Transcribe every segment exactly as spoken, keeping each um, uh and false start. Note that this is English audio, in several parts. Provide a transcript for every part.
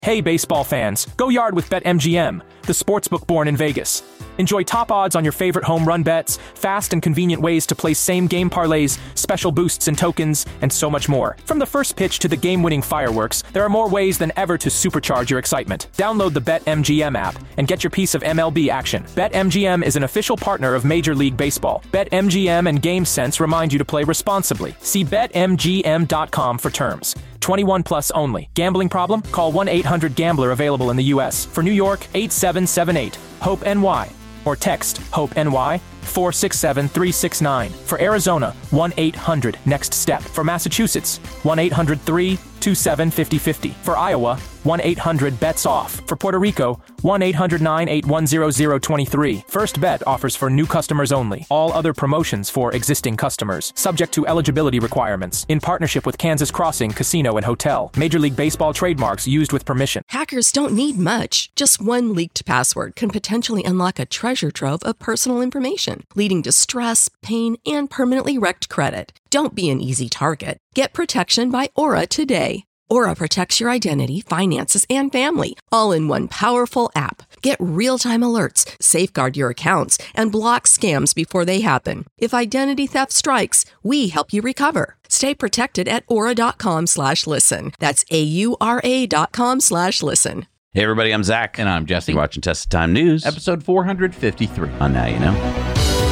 Hey baseball fans, go yard with BetMGM, the sportsbook born in Vegas. Enjoy top odds on your favorite home run bets, fast and convenient ways to place same-game parlays, special boosts and tokens, and so much more. From the first pitch to the game-winning fireworks, there are more ways than ever to supercharge your excitement. Download the BetMGM app and get your piece of M L B action. BetMGM is an official partner of Major League Baseball. BetMGM and GameSense remind you to play responsibly. See Bet M G M dot com for terms. twenty-one plus only. Gambling problem? Call one eight hundred gambler available in the U S. For New York, eight seven seven eight, HOPE N Y. Or text HOPE-N-Y four six seven three six nine. For Arizona, one eight hundred next step. For Massachusetts, one eight hundred three two seven five zero five zero. For Iowa, one eight hundred bets off. For Puerto Rico, one eight hundred nine eight one zero zero two three. First Bet offers for new customers only. All other promotions for existing customers. Subject to eligibility requirements. In partnership with Kansas Crossing Casino and Hotel. Major League Baseball trademarks used with permission. Hackers don't need much. Just one leaked password can potentially unlock a treasure trove of personal information, leading to stress, pain, and permanently wrecked credit. Don't be an easy target. Get protection by Aura today. Aura protects your identity, finances, and family, all in one powerful app. Get real-time alerts, safeguard your accounts, and block scams before they happen. If identity theft strikes, we help you recover. Stay protected at aura.com slash listen. That's A-U-R-A dot com slash listen. Hey everybody, I'm Zach. And I'm Jesse. You're watching Tested Time News. Episode four fifty-three. On Now You Know.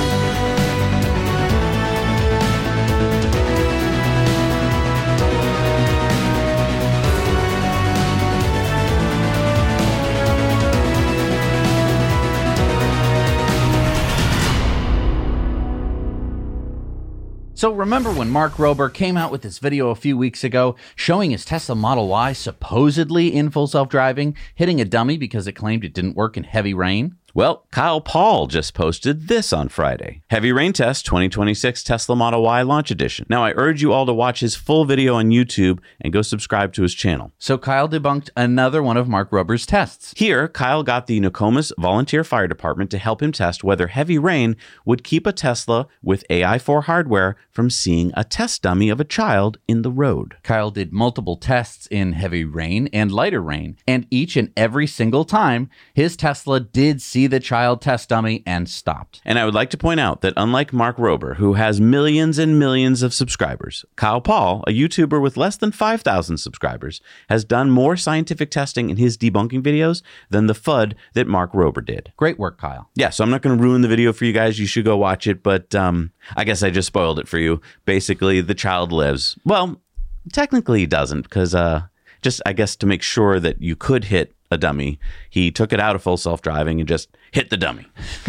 So remember when Mark Rober came out with this video a few weeks ago showing his Tesla Model Y supposedly in full self-driving, hitting a dummy because it claimed it didn't work in heavy rain? Well, Kyle Paul just posted this on Friday. Heavy Rain Test twenty twenty-six Tesla Model Y Launch Edition. Now, I urge you all to watch his full video on YouTube and go subscribe to his channel. So Kyle debunked another one of Mark Rober's tests. Here, Kyle got the Nokomis Volunteer Fire Department to help him test whether heavy rain would keep a Tesla with A I four hardware from seeing a test dummy of a child in the road. Kyle did multiple tests in heavy rain and lighter rain, and each and every single time, his Tesla did see the child test dummy and stopped. And I would like to point out that unlike Mark Rober, who has millions and millions of subscribers, Kyle Paul, a YouTuber with less than five thousand subscribers, has done more scientific testing in his debunking videos than the F U D that Mark Rober did. Great work, Kyle. Yeah, so I'm not going to ruin the video for you guys. You should go watch it, but um, I guess I just spoiled it for you. Basically, the child lives. Well, technically he doesn't, because uh, just, I guess, to make sure that you could hit a dummy, he took it out of full self-driving and just hit the dummy.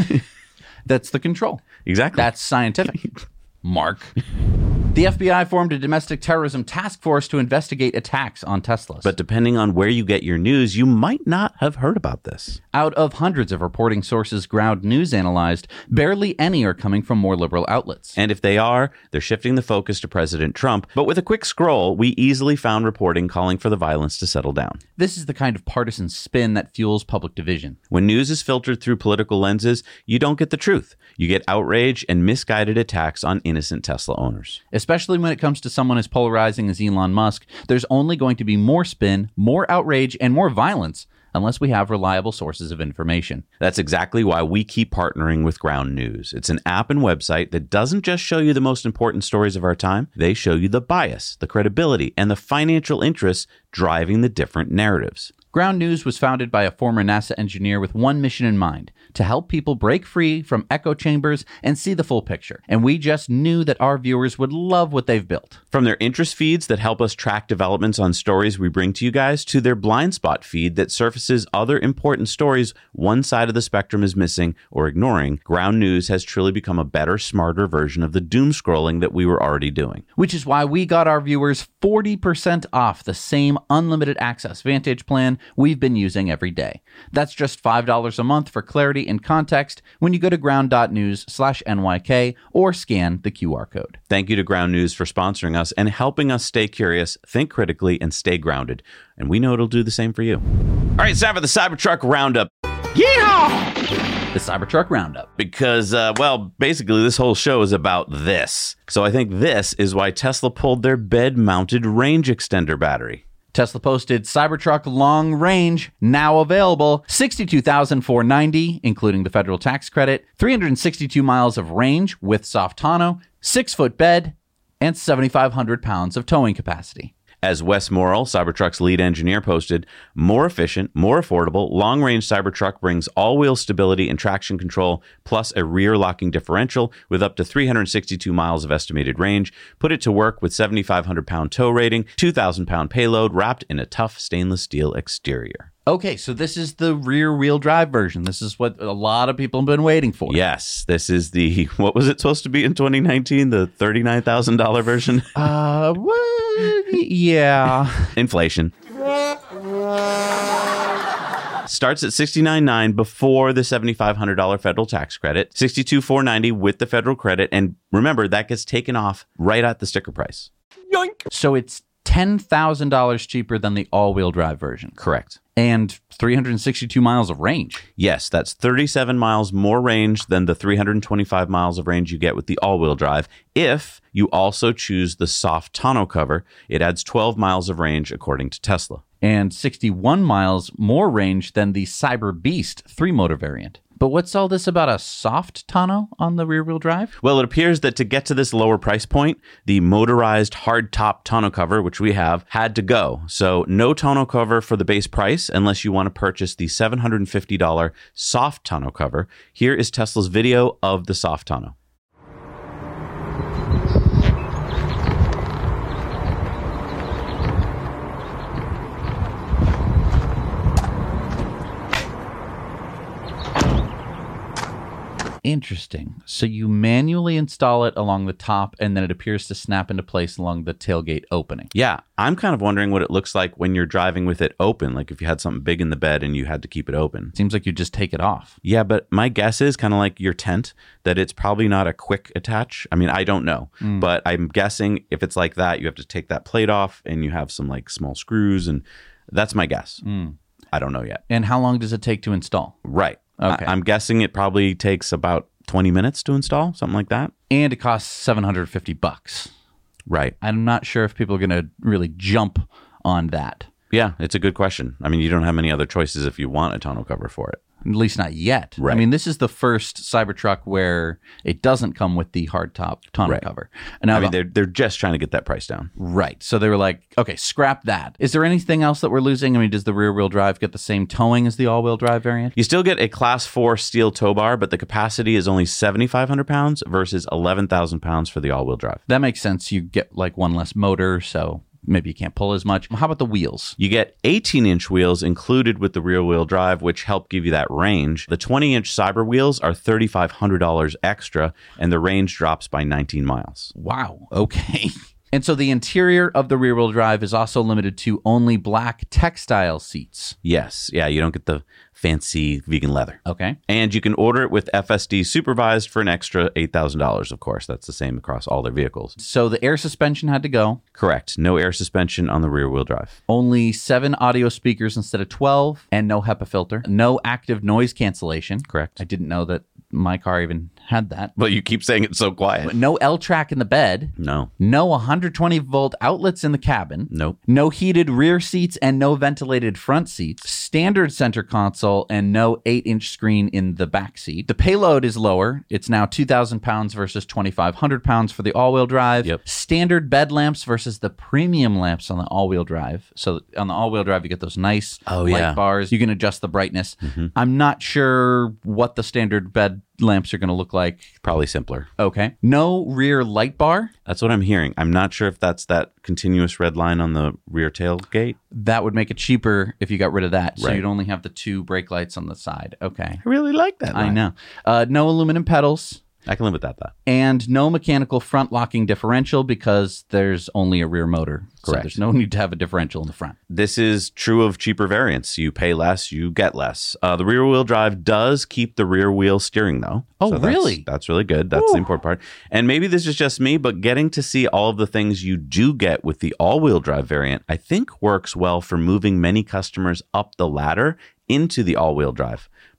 That's the control. Exactly. That's scientific. Mark. The F B I formed a domestic terrorism task force to investigate attacks on Teslas. But depending on where you get your news, you might not have heard about this. Out of hundreds of reporting sources Ground News analyzed, barely any are coming from more liberal outlets. And if they are, they're shifting the focus to President Trump. But with a quick scroll, we easily found reporting calling for the violence to settle down. This is the kind of partisan spin that fuels public division. When news is filtered through political lenses, you don't get the truth. You get outrage and misguided attacks on innocent Tesla owners. Especially when it comes to someone as polarizing as Elon Musk, there's only going to be more spin, more outrage, and more violence unless we have reliable sources of information. That's exactly why we keep partnering with Ground News. It's an app and website that doesn't just show you the most important stories of our time. They show you the bias, the credibility, and the financial interests driving the different narratives. Ground News was founded by a former NASA engineer with one mission in mind, to help people break free from echo chambers and see the full picture. And we just knew that our viewers would love what they've built. From their interest feeds that help us track developments on stories we bring to you guys, to their blind spot feed that surfaces other important stories one side of the spectrum is missing or ignoring, Ground News has truly become a better, smarter version of the doom scrolling that we were already doing. Which is why we got our viewers forty percent off the same unlimited access Vantage plan we've been using every day. That's just five dollars a month for clarity and context when you go to ground.news slash NYK or scan the Q R code. Thank you to Ground News for sponsoring us and helping us stay curious, think critically, and stay grounded. And we know it'll do the same for you. All right, it's time for the Cybertruck Roundup. Yeehaw! The Cybertruck Roundup. Because, uh, well, basically this whole show is about this. So I think this is why Tesla pulled their bed-mounted range extender battery. Tesla posted Cybertruck long range, now available, sixty-two thousand four hundred ninety dollars, including the federal tax credit, three hundred sixty-two miles of range with soft tonneau, six-foot bed, and seven thousand five hundred pounds of towing capacity. As Wes Morrill, Cybertruck's lead engineer, posted, more efficient, more affordable, long-range Cybertruck brings all-wheel stability and traction control, plus a rear-locking differential with up to three hundred sixty-two miles of estimated range. Put it to work with seven thousand five hundred pound tow rating, two thousand pound payload, wrapped in a tough stainless steel exterior. Okay, so this is the rear-wheel drive version. This is what a lot of people have been waiting for. Yes, this is the, what was it supposed to be in twenty nineteen? The thirty-nine thousand dollars version? Uh, what? Yeah. Inflation. Starts at sixty-nine thousand nine hundred before the seven thousand five hundred dollars federal tax credit, sixty-two thousand four hundred ninety dollars with the federal credit, and remember, that gets taken off right at the sticker price. Yoink! So it's ten thousand dollars cheaper than the all-wheel drive version. Correct. And three hundred sixty-two miles of range. Yes, that's thirty-seven miles more range than the three hundred twenty-five miles of range you get with the all-wheel drive. If you also choose the soft tonneau cover, it adds twelve miles of range according to Tesla. And sixty-one miles more range than the Cyber Beast three-motor variant. But what's all this about a soft tonneau on the rear-wheel drive? Well, it appears that to get to this lower price point, the motorized hard-top tonneau cover, which we have, had to go. So no tonneau cover for the base price unless you want to purchase the seven hundred fifty dollars soft tonneau cover. Here is Tesla's video of the soft tonneau. Interesting. So you manually install it along the top, and then it appears to snap into place along the tailgate opening. Yeah, I'm kind of wondering what it looks like when you're driving with it open, like if you had something big in the bed and you had to keep it open. Seems like you just take it off. Yeah, but my guess is kind of like your tent, that it's probably not a quick attach. I mean, I don't know, mm. but I'm guessing if it's like that, you have to take that plate off and you have some like small screws, and that's my guess. Mm. I don't know yet. And how long does it take to install? Right. Okay. I- I'm guessing it probably takes about twenty minutes to install, something like that. And it costs seven hundred fifty bucks. Right. I'm not sure if people are going to really jump on that. Yeah, it's a good question. I mean, you don't have many other choices if you want a tonneau cover for it. At least not yet. Right. I mean, this is the first Cybertruck where it doesn't come with the hardtop tonneau right. cover. And now I mean, the, they're they're just trying to get that price down. Right. So they were like, okay, scrap that. Is there anything else that we're losing? I mean, does the rear-wheel drive get the same towing as the all-wheel drive variant? You still get a class four steel tow bar, but the capacity is only seven thousand five hundred pounds versus eleven thousand pounds for the all-wheel drive. That makes sense. You get like one less motor, so maybe you can't pull as much. How about the wheels? You get eighteen inch wheels included with the rear wheel drive, which help give you that range. The twenty inch Cyber wheels are three thousand five hundred dollars extra, and the range drops by nineteen miles. Wow. Okay. And so the interior of the rear wheel drive is also limited to only black textile seats. Yes. Yeah, you don't get the fancy vegan leather. Okay. And you can order it with F S D supervised for an extra eight thousand dollars, of course. That's the same across all their vehicles. So the air suspension had to go. Correct. No air suspension on the rear wheel drive. Only seven audio speakers instead of twelve, and no HEPA filter. No active noise cancellation. Correct. I didn't know that my car even had that. But you keep saying it's so quiet. No L-track in the bed. No. No one hundred twenty volt outlets in the cabin. Nope. No heated rear seats and no ventilated front seats. Standard center console and no eight inch screen in the back seat. The payload is lower. It's now two thousand pounds versus twenty-five hundred pounds for the all-wheel drive. Yep. Standard bed lamps versus the premium lamps on the all-wheel drive. So on the all-wheel drive, you get those nice oh, light yeah. bars. You can adjust the brightness. Mm-hmm. I'm not sure what the standard bed lamps are going to look like. Probably simpler. Okay. No rear light bar. That's what I'm hearing. I'm not sure if that's that continuous red line on the rear tailgate. That would make it cheaper if you got rid of that. So Right. you'd only have the two brake lights on the side. Okay. I really like that line. I know. Uh, no aluminum pedals. I can live with that, though. And no mechanical front locking differential because there's only a rear motor. So Correct. there's no need to have a differential in the front. This is true of cheaper variants. You pay less, you get less. Uh, the rear wheel drive does keep the rear wheel steering, though. Oh, So that's- really? That's really good. That's Ooh. the important part. And maybe this is just me, but getting to see all of the things you do get with the all-wheel drive variant, I think works well for moving many customers up the ladder into the all-wheel drive.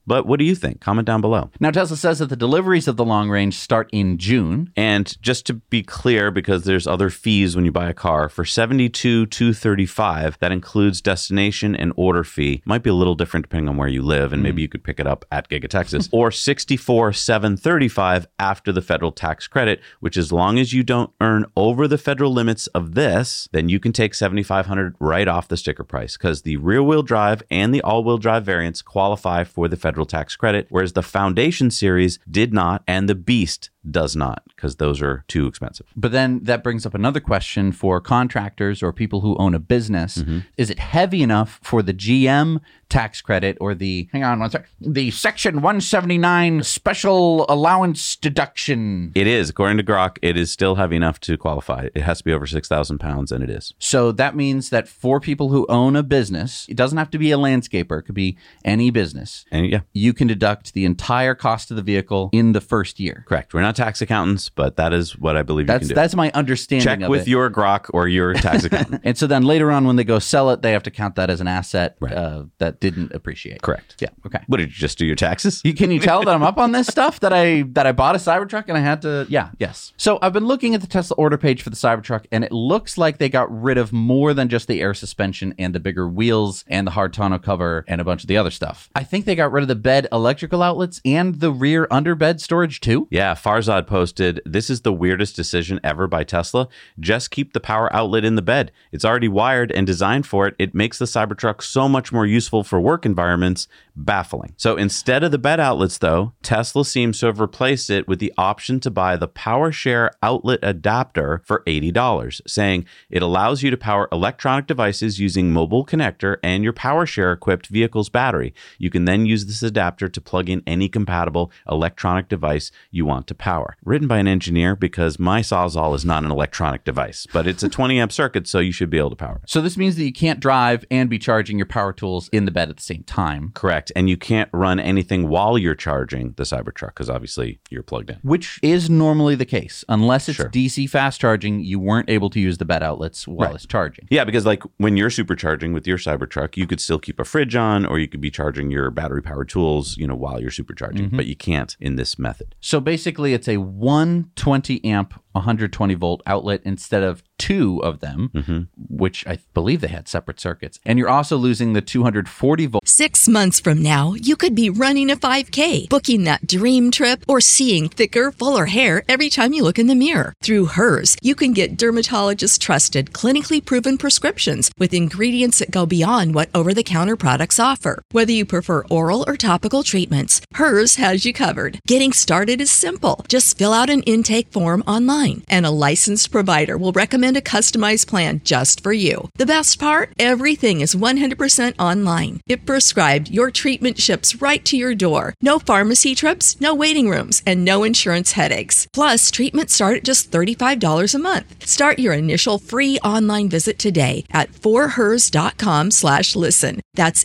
But what do you think? Comment down below. Now, Tesla says that the deliveries of the long range start in June. And just to be clear, because there's other fees when you buy a car, for seventy-two thousand two hundred thirty-five dollars, that includes destination and order fee. Might be a little different depending on where you live, and mm. maybe you could pick it up at Giga Texas. Or sixty-four thousand seven hundred thirty-five dollars after the federal tax credit, which as long as you don't earn over the federal limits of this, then you can take seventy-five hundred dollars right off the sticker price, because the rear-wheel drive and the all-wheel drive variants qualify for the federal tax credit, whereas the Foundation series did not, and the Beast does not, because those are too expensive. But then that brings up another question for contractors or people who own a business. Mm-hmm. Is it heavy enough for the G M tax credit or the, hang on one sec, the Section one seventy-nine special allowance deduction? It is. According to Grok, it is still heavy enough to qualify. It has to be over six thousand pounds, and it is. So that means that for people who own a business, it doesn't have to be a landscaper. It could be any business. And yeah. You can deduct the entire cost of the vehicle in the first year. Correct. We're not tax accountants, but that is what I believe that's, you can do. That's my understanding Check of with it. your Grok or your tax accountant. And so then later on when they go sell it, they have to count that as an asset right. uh, that didn't appreciate. Correct. Yeah. Okay. What, did you just do your taxes? You, can you tell that I'm up on this stuff? That I that I bought a Cybertruck and I had to... Yeah. Yes. So I've been looking at the Tesla order page for the Cybertruck, and it looks like they got rid of more than just the air suspension and the bigger wheels and the hard tonneau cover and a bunch of the other stuff. I think they got rid of the bed electrical outlets and the rear underbed storage too. Yeah. Farzad posted, this is the weirdest decision ever by Tesla. Just keep the power outlet in the bed. It's already wired and designed for it. It makes the Cybertruck so much more useful for work environments. Baffling. So instead of the bed outlets, though, Tesla seems to have replaced it with the option to buy the PowerShare outlet adapter for eighty dollars, saying it allows you to power electronic devices using mobile connector and your PowerShare equipped vehicle's battery. You can then use this adapter to plug in any compatible electronic device you want to power. Written by an engineer, because my Sawzall is not an electronic device, but it's a twenty amp circuit, so you should be able to power it. So this means that you can't drive and be charging your power tools in the bed at the same time. Correct. And you can't run anything while you're charging the Cybertruck, because obviously you're plugged in. Which is normally the case. Unless it's sure. D C fast charging, you weren't able to use the bed outlets while right. it's charging. Yeah, because like when you're supercharging with your Cybertruck, you could still keep a fridge on, or you could be charging your battery-powered tools, you know, while you're supercharging. Mm-hmm. But you can't in this method. So basically, it's a one twenty amp, one hundred twenty volt outlet instead of two of them, mm-hmm. which I believe they had separate circuits. And you're also losing the two hundred forty volt. Six months from now, you could be running a five K, booking that dream trip, or seeing thicker, fuller hair every time you look in the mirror. Through Hers, you can get dermatologist-trusted, clinically proven prescriptions with ingredients that go beyond what over-the-counter products offer. Whether you prefer oral or topical treatments, Hers has you covered. Getting started is simple. Just fill out an intake form online, and a licensed provider will recommend a customized plan just for you. The best part? Everything is one hundred percent online. If prescribed, your treatment ships right to your door. No pharmacy trips, no waiting rooms, and no insurance headaches. Plus, treatments start at just thirty-five dollars a month. Start your initial free online visit today at forhers.com slash listen. That's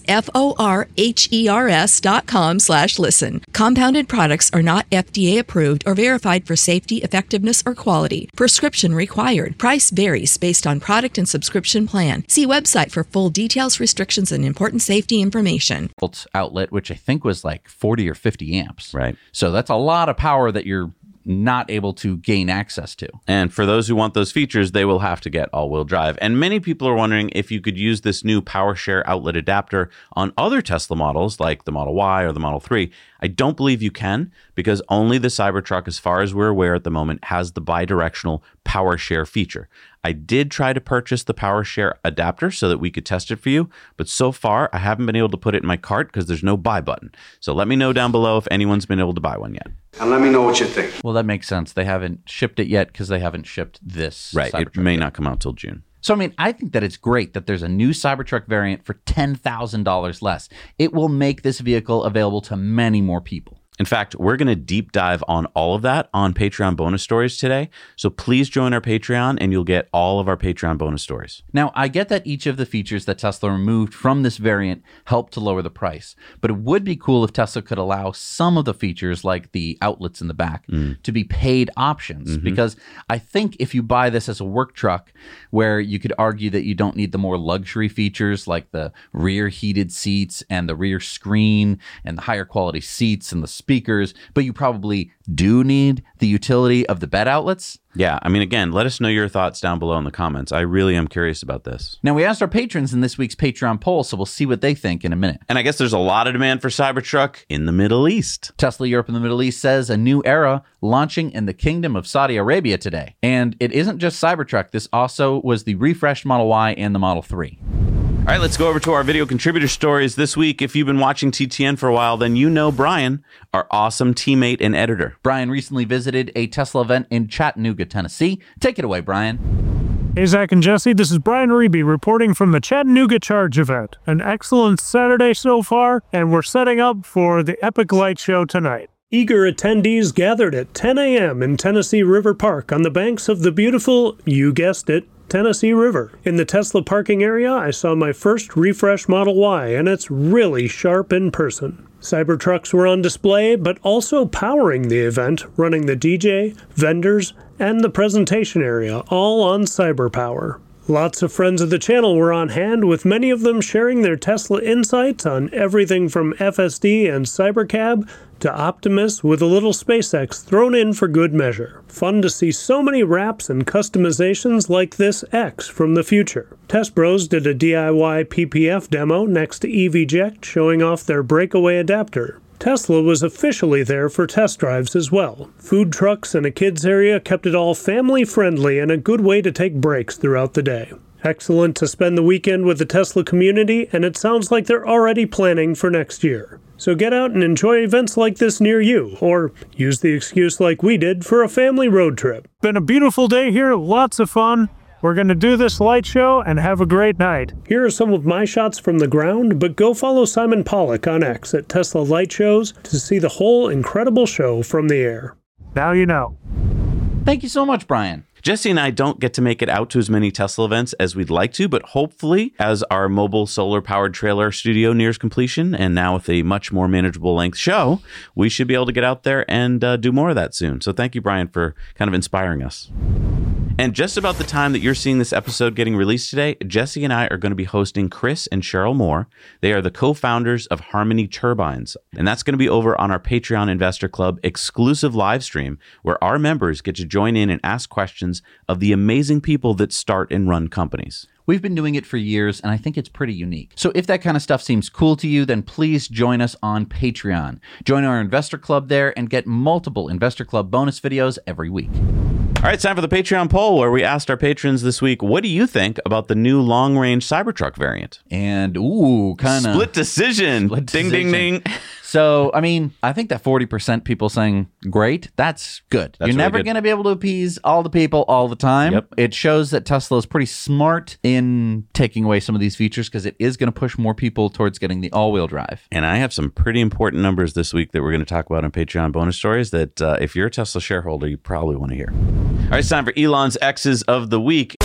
F-O-R-H-E-R-S dot com slash listen. Compounded products are not F D A approved or verified for safety, effectiveness, or quality. Prescription required. Price varies based on product and subscription plan. See website for full details, restrictions, and important safety information. Outlet, which I think was like forty or fifty amps. Right. So that's a lot of power that you're not able to gain access to. And for those who want those features, they will have to get all-wheel drive. And many people are wondering if you could use this new PowerShare outlet adapter on other Tesla models like the Model Y or the Model three. I don't believe you can, because only the Cybertruck, as far as we're aware at the moment, has the bidirectional PowerShare feature. I did try to purchase the PowerShare adapter so that we could test it for you, but so far I haven't been able to put it in my cart because there's no buy button. So let me know down below if anyone's been able to buy one yet. And let me know what you think. Well, that makes sense. They haven't shipped it yet because they haven't shipped this Right. Cybertruck It may yet. not come out till June. So, I mean, I think that it's great that there's a new Cybertruck variant for ten thousand dollars less. It will make this vehicle available to many more people. In fact, we're going to deep dive on all of that on Patreon bonus stories today. So please join our Patreon and you'll get all of our Patreon bonus stories. Now, I get that each of the features that Tesla removed from this variant helped to lower the price, but it would be cool if Tesla could allow some of the features, like the outlets in the back, mm. to be paid options. Mm-hmm. Because I think if you buy this as a work truck, where you could argue that you don't need the more luxury features like the rear heated seats and the rear screen and the higher quality seats and the speakers, but you probably do need the utility of the bed outlets. Yeah, I mean, again, let us know your thoughts down below in the comments. I really am curious about this. Now, we asked our patrons in this week's Patreon poll, so we'll see what they think in a minute. And I guess there's a lot of demand for Cybertruck in the Middle East. Tesla Europe and the Middle East says a new era launching in the Kingdom of Saudi Arabia today. And it isn't just Cybertruck. This also was the refreshed Model Y and the Model three. All right, let's go over to our video contributor stories this week. If you've been watching T T N for a while, then you know Brian, our awesome teammate and editor. Brian recently visited a Tesla event in Chattanooga, Tennessee. Take it away, Brian. Hey, Zach and Jesse, this is Brian Reby reporting from the Chattanooga Charge event. An excellent Saturday so far, and we're setting up for the Epic Light Show tonight. Eager attendees gathered at ten a.m. in Tennessee River Park on the banks of the beautiful, you guessed it, Tennessee River. In the Tesla parking area, I saw my first refresh Model Y, and it's really sharp in person. Cybertrucks were on display, but also powering the event, running the D J, vendors, and the presentation area, all on CyberPower. Lots of friends of the channel were on hand, with many of them sharing their Tesla insights on everything from F S D and Cybercab to Optimus, with a little SpaceX thrown in for good measure. Fun to see so many wraps and customizations like this X from the future. Test Bros did a D I Y P P F demo next to EVject, showing off their breakaway adapter. Tesla was officially there for test drives as well. Food trucks and a kids area kept it all family friendly and a good way to take breaks throughout the day. Excellent to spend the weekend with the Tesla community, and it sounds like they're already planning for next year. So get out and enjoy events like this near you, or use the excuse like we did for a family road trip. Been a beautiful day here, lots of fun. We're going to do this light show and have a great night. Here are some of my shots from the ground, but go follow Simon Pollock on X at Tesla Light Shows to see the whole incredible show from the air. Now you know. Thank you so much, Brian. Jesse and I don't get to make it out to as many Tesla events as we'd like to, but hopefully, as our mobile solar-powered trailer studio nears completion, and now with a much more manageable length show, we should be able to get out there and uh, do more of that soon. So thank you, Brian, for kind of inspiring us. And just about the time that you're seeing this episode getting released today, Jesse and I are going to be hosting Chris and Cheryl Moore. They are the co-founders of Harmony Turbines. And that's going to be over on our Patreon Investor Club exclusive live stream, where our members get to join in and ask questions of the amazing people that start and run companies. We've been doing it for years, and I think it's pretty unique. So if that kind of stuff seems cool to you, then please join us on Patreon. Join our Investor Club there and get multiple Investor Club bonus videos every week. All right, it's time for the Patreon poll, where we asked our patrons this week, what do you think about the new long-range Cybertruck variant? And, ooh, kind of... Split decision. Split ding, decision. ding, ding. So, I mean, I think that forty percent people saying, great, that's good. That's You're really never good. going to be able to appease all the people all the time. Yep. It shows that Tesla is pretty smart in taking away some of these features, because it is going to push more people towards getting the all-wheel drive. And I have some pretty important numbers this week that we're going to talk about on Patreon bonus stories that uh, if you're a Tesla shareholder, you probably want to hear. All right, it's time for Elon's X's of the week.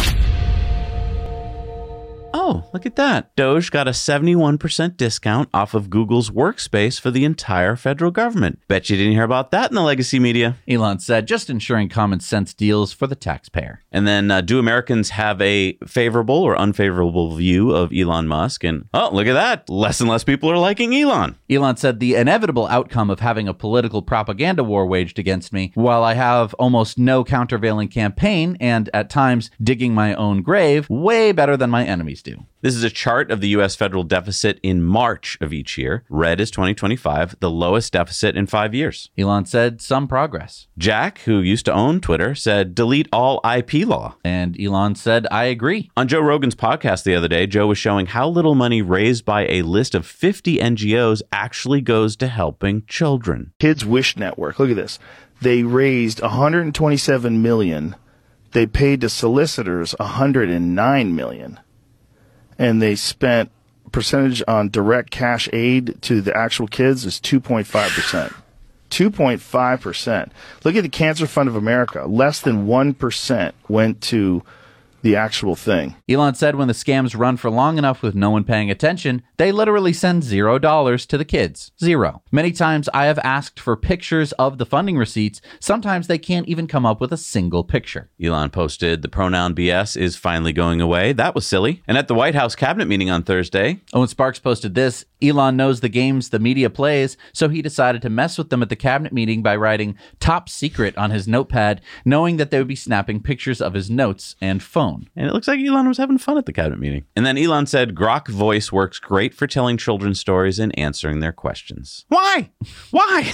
Oh, look at that. Doge got a seventy-one percent discount off of Google's Workspace for the entire federal government. Bet you didn't hear about that in the legacy media. Elon said, just ensuring common sense deals for the taxpayer. And then, uh, do Americans have a favorable or unfavorable view of Elon Musk? And, oh, look at that. Less and less people are liking Elon. Elon said, the inevitable outcome of having a political propaganda war waged against me, while I have almost no countervailing campaign and at times digging my own grave, way better than my enemies do. This is a chart of the U S federal deficit in March of each year. Red is twenty twenty-five, the lowest deficit in five years. Elon said, some progress. Jack, who used to own Twitter, said, delete all I P law. And Elon said, I agree. On Joe Rogan's podcast the other day, Joe was showing how little money raised by a list of fifty N G Os actually goes to helping children. Kids Wish Network, look at this. They raised one hundred twenty-seven million dollars. They paid to solicitors one hundred nine million dollars. And they spent percentage on direct cash aid to the actual kids is two point five percent. two point five percent. Look at the Cancer Fund of America. Less than one percent went to the actual thing. Elon said when the scams run for long enough with no one paying attention, they literally send zero dollars to the kids. Zero. Many times I have asked for pictures of the funding receipts. Sometimes they can't even come up with a single picture. Elon posted, the pronoun B S is finally going away. That was silly. And at the White House cabinet meeting on Thursday, Owen Sparks posted this. Elon knows the games the media plays, so he decided to mess with them at the cabinet meeting by writing top secret on his notepad, knowing that they would be snapping pictures of his notes and phone. And it looks like Elon was having fun at the cabinet meeting. And then Elon said, Grok Voice works great for telling children's stories and answering their questions. Why? Why?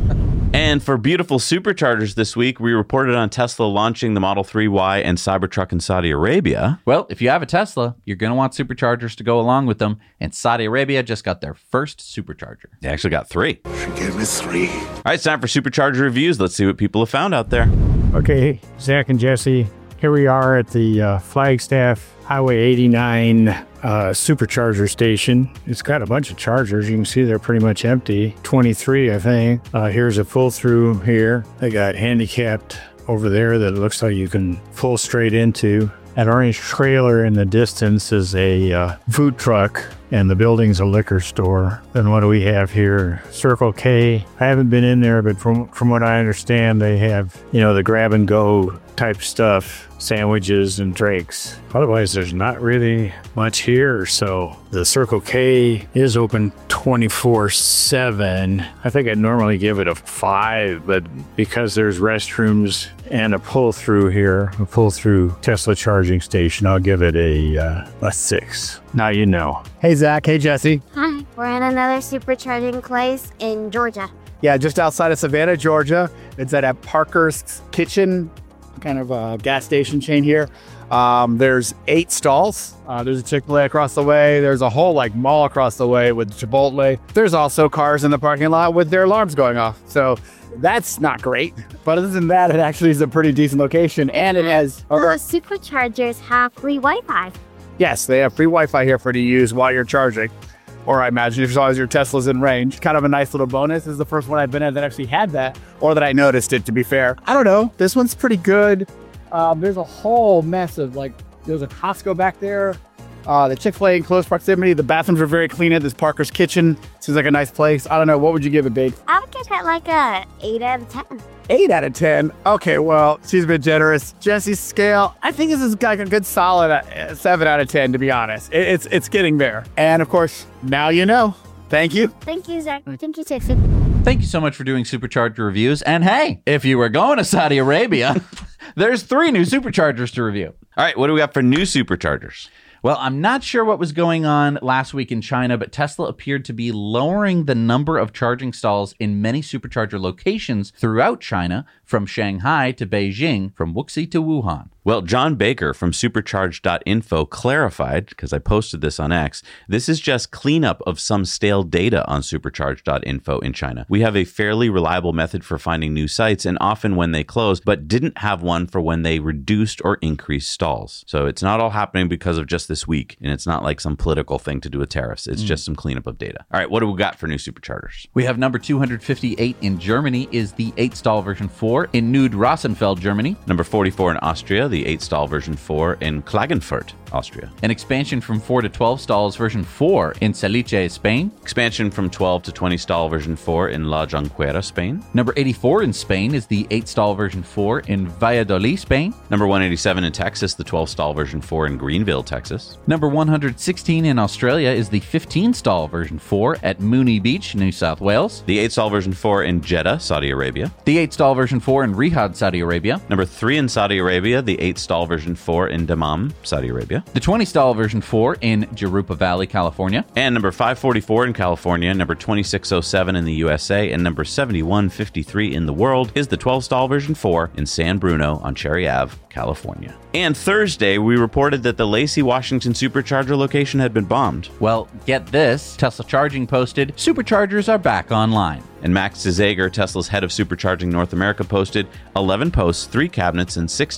And for beautiful superchargers this week, we reported on Tesla launching the Model three Y and Cybertruck in Saudi Arabia. Well, if you have a Tesla, you're going to want superchargers to go along with them. And Saudi Arabia just got their first supercharger. They actually got three. She gave me three. All right, it's time for supercharger reviews. Let's see what people have found out there. Okay, Zach and Jesse, here we are at the uh, Flagstaff Highway eighty-nine uh, supercharger station. It's got a bunch of chargers. You can see they're pretty much empty. twenty-three, I think. Uh, here's a pull through here. They got handicapped over there that it looks like you can pull straight into. An orange trailer in the distance is a uh, food truck, and the building's a liquor store. Then what do we have here? Circle K. I haven't been in there, but from from what I understand, they have, you know, the grab and go type stuff, sandwiches and drinks. Otherwise, there's not really much here. So the Circle K is open twenty-four seven. I think I'd normally give it a five, but because there's restrooms and a pull-through here, a pull-through Tesla charging station, I'll give it a, uh, a six. Now you know. Hey, Zach. Hey, Jesse. Hi. We're in another supercharging place in Georgia. Yeah, just outside of Savannah, Georgia. It's at a Parker's Kitchen, kind of a gas station chain here. Um, there's eight stalls. Uh, there's a Chick-fil-A across the way. There's a whole like mall across the way with Chipotle. There's also cars in the parking lot with their alarms going off. So that's not great. But other than that, it actually is a pretty decent location. And it has... Well, the superchargers have free Wi-Fi. Yes, they have free Wi-Fi here for you to use while you're charging. Or I imagine as long as your Tesla's in range. Kind of a nice little bonus. This is the first one I've been at that actually had that, or that I noticed it, to be fair. I don't know. This one's pretty good. Um, there's a whole mess of like, there's a Costco back there. Uh, the Chick-fil-A in close proximity. The bathrooms are very clean at this Parker's Kitchen. Seems like a nice place. I don't know. What would you give it, babe? I would give it like a eight out of ten. eight out of ten. Okay, well, she's been generous. Jesse's scale, I think this is like a good solid uh, seven out of ten, to be honest. It, it's it's getting there. And of course, now you know. Thank you. Thank you, Zach. Thank you, Jesse. Thank you so much for doing supercharger reviews. And hey, if you were going to Saudi Arabia, there's three new superchargers to review. All right, what do we got for new superchargers? Well, I'm not sure what was going on last week in China, but Tesla appeared to be lowering the number of charging stalls in many supercharger locations throughout China, from Shanghai to Beijing, from Wuxi to Wuhan. Well, John Baker from supercharge dot info clarified, because I posted this on X, this is just cleanup of some stale data on supercharge dot info in China. We have a fairly reliable method for finding new sites, and often when they close, but didn't have one for when they reduced or increased stalls. So it's not all happening because of just this week, and it's not like some political thing to do with tariffs. It's mm. just some cleanup of data. All right, what do we got for new superchargers? We have number two hundred fifty-eight in Germany is the eight stall version four in Nüd-Rosenfeld, Germany. Number forty-four in Austria, the eight stall version four in Klagenfurt, Austria. An expansion from four to twelve stalls version four in Salice, Spain. Expansion from twelve to twenty stall version four in La Jonquera, Spain. Number eighty-four in Spain is the eight stall version four in Valladolid, Spain. Number one eighty-seven in Texas, the twelve stall version four in Greenville, Texas. Number one hundred sixteen in Australia is the fifteen stall version four at Moonee Beach, New South Wales. The eight stall version four in Jeddah, Saudi Arabia. The eight stall version four in Riyadh, Saudi Arabia. Number three in Saudi Arabia, the eight stall version four in Dammam, Saudi Arabia. The twenty stall version four in Jurupa Valley, California. And number five forty-four in California, number twenty-six oh seven in the U S A, and number seventy-one fifty-three in the world is the twelve stall version four in San Bruno on Cherry Avenue, California. And Thursday, we reported that the Lacey, Washington supercharger location had been bombed. Well, get this. Tesla Charging posted, superchargers are back online. And Max de Zager, Tesla's head of supercharging North America, posted eleven posts, three cabinets, and sixteen hundred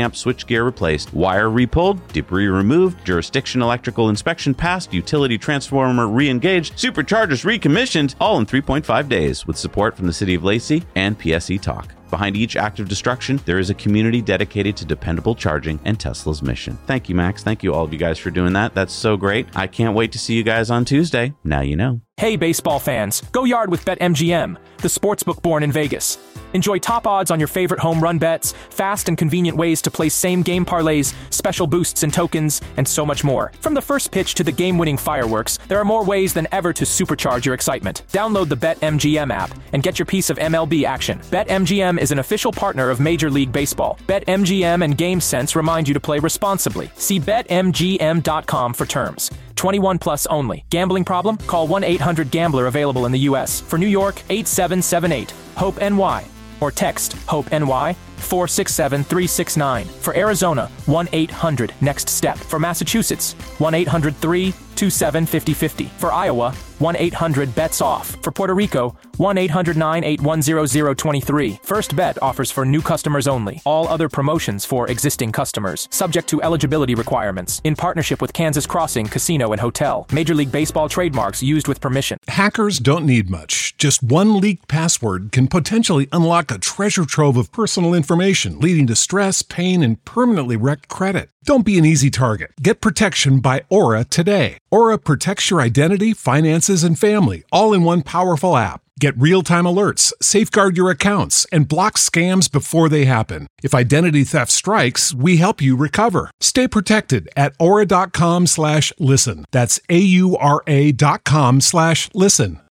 revamped, switchgear replaced, wire repulled, debris removed, jurisdiction electrical inspection passed, utility transformer re-engaged, superchargers recommissioned, all in three point five days with support from the City of Lacey and P S E Talk. Behind each act of destruction, there is a community dedicated to dependable charging and Tesla's mission. Thank you, Max. Thank you all of you guys for doing that. That's so great. I can't wait to see you guys on Tuesday. Now you know. Hey, baseball fans, go yard with BetMGM, the sportsbook born in Vegas. Enjoy top odds on your favorite home run bets, fast and convenient ways to place same-game parlays, special boosts and tokens, and so much more. From the first pitch to the game-winning fireworks, there are more ways than ever to supercharge your excitement. Download the BetMGM app and get your piece of M L B action. BetMGM is an official partner of Major League Baseball. BetMGM and GameSense remind you to play responsibly. See Bet M G M dot com for terms. twenty-one plus only. Gambling problem? Call one eight hundred gambler available in the U S. For New York, eight seven seven eight, HOPE N Y. Or text HOPE-NY four six seven three six nine. For Arizona, one eight hundred next step. For Massachusetts, one eight hundred three two seven five zero five zero. For Iowa, one eight hundred bets off. For Puerto Rico, one eight hundred nine eight one zero zero two three. First Bet offers for new customers only. All other promotions for existing customers. Subject to eligibility requirements. In partnership with Kansas Crossing Casino and Hotel. Major League Baseball trademarks used with permission. Hackers don't need much. Just one leaked password can potentially unlock a treasure trove of personal information, leading to stress, pain, and permanently wrecked credit. Don't be an easy target. Get protection by Aura today. Aura protects your identity, finances, and family, all in one powerful app. Get real-time alerts, safeguard your accounts, and block scams before they happen. If identity theft strikes, we help you recover. Stay protected at aura.com slash listen. That's A-U-R-A dot com slash listen.